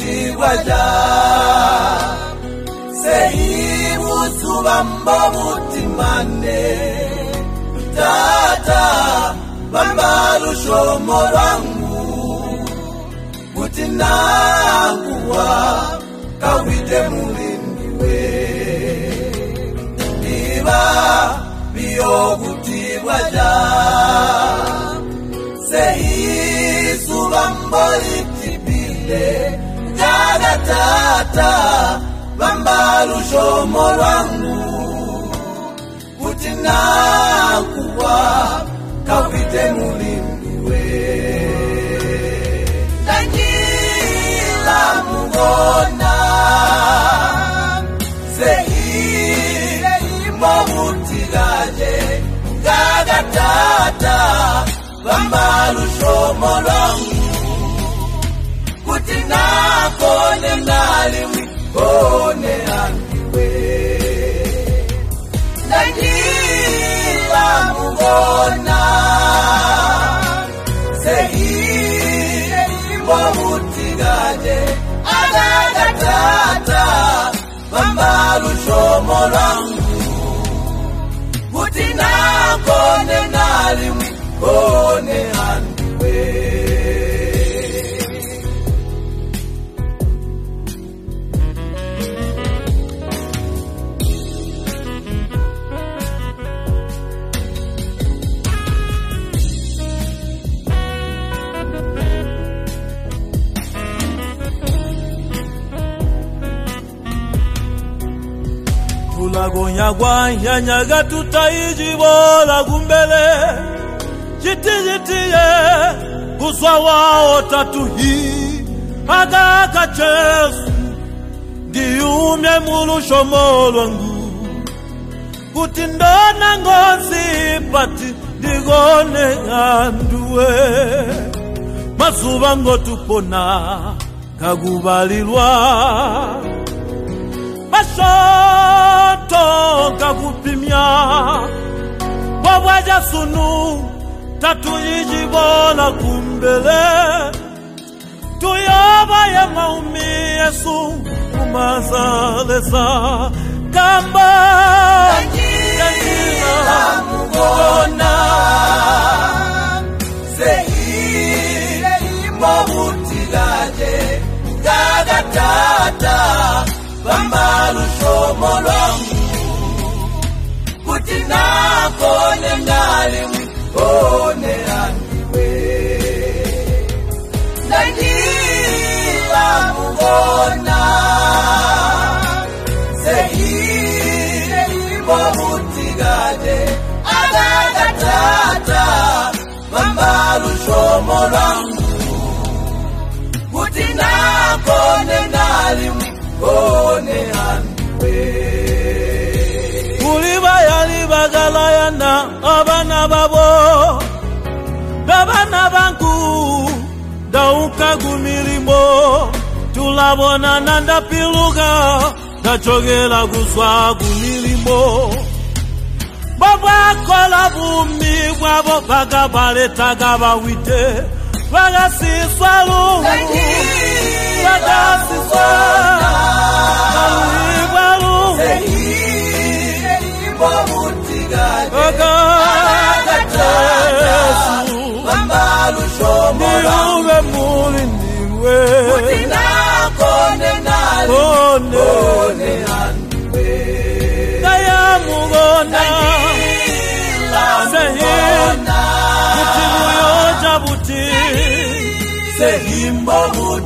buti waja sei musubamba buti mane tata bambalu shomo wangu buti nakuwa kawite mulimbiwe niba biyo buti waja sei subamboli tibile jaga tata bambalu shomo wangu buti nakuwa kawite mulimbiwe Danjila mugona Sehi mawutigaje Gaga tata Bambalu shomo langu Kutina kone naliwi Kone angiwe Danjila mugona Sehi mawutigaje Agaga tata Bambalu shomo langu Butina kone naliwi Kone angiwe Tulagonya gwanya nyaga tutaijibola gumbele Jitijitiye Guswa wao tatuhi Agaka chesu Diumye mulu shomolwangu Kutindona ngozi pati Digone anduwe Masubango tupona Kagubalilwa Bashoto kakupimya Wawaja sunu Tatu ijibola kumbele Tuyoba ya maumi Yesu Umazaleza Kamba Danjila mugona Sehi mawutigaje Gaga tata Bambalu shomo langu Kutina kone naliwi Kone angiwe Danjila mugona Sehi mawutigaje Agaga tata Bambalu shomo langu Kutina kone naliwi Kone angiwe Kulibaya libagala na abana babo Babana bangu Dauka gumilimo Tulabona nanda piluga Dachogela guswa gumilimo Baba kola bumi Wabo baga baleta gaba wite Baga siswalu Baga siswalu Agaga tata Bambalu shomo langu Niwe Kutina kone nali Kone angiwe Daya mugona Danjila mugona Kutimu yoja buti Sehi mbabu